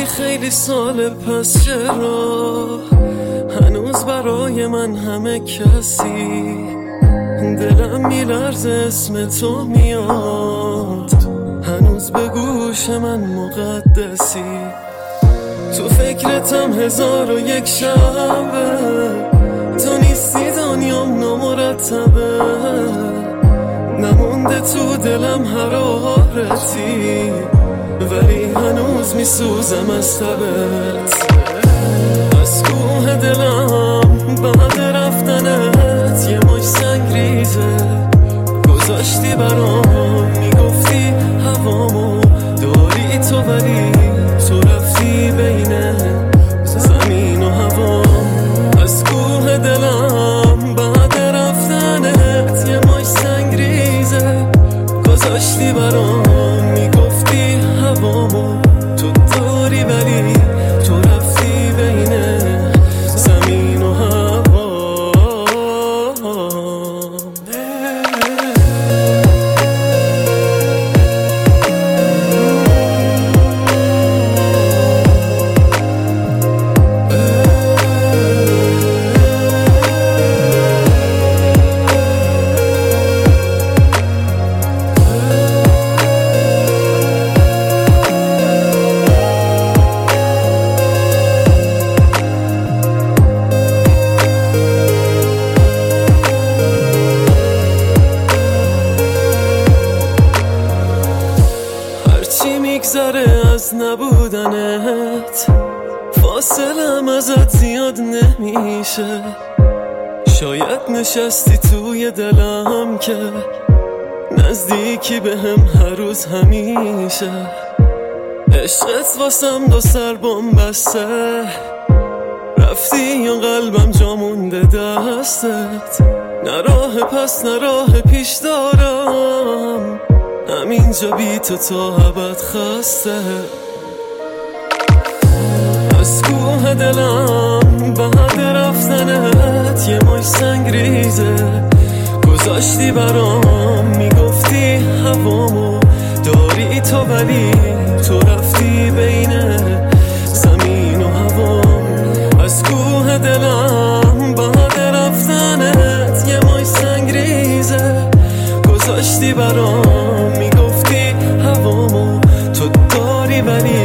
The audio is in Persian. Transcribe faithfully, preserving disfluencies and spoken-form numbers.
رفتی خیلی سال پس، چرا هنوز برای من همه کسی؟ دلم میلرزه اسم تو میاد، هنوز به گوش من مقدسی. تو فکرتم هزار و یک شبه، تو نیستی دنیام نامرتبه، نمونده تو دلم حرارتی، ولی هنوز میسوزم از تبت. از کوه دلم بعد رفتنت یه مش سنگ ریزه گذاشتی برام، میگفتی هوامو داری تو، ولی تو رفتی بین زمین و هوام. از کوه دلم بعد رفتنت یه مش سنگ ریزه گذاشتی برام، میگفتی هوامو تو داری، ولی تو رفتی بین زمین و هوام. چی میگذره از نبودنت، فاصلم ازت زیاد نمیشه. شاید نشستی توی دلم که نزدیکی به هم هر روز همیشه. عشقت واسم دو سر بم بسته، رفتی یا قلبم جا مونده دستت. نه راه پس نه راه پیش دارم، همینجا بی تو تا ابد خسته. از کوه دلم بعد رفتنت یه مش سنگ ریزه گذاشتی برام، میگفتی هوامو داری تو، ولی تو رفتی بین زمین و هوام. از کوه دلم بعد رفتنت یه مش سنگ ریزه گذاشتی برام، میگفتی هوامو تو داری، ولی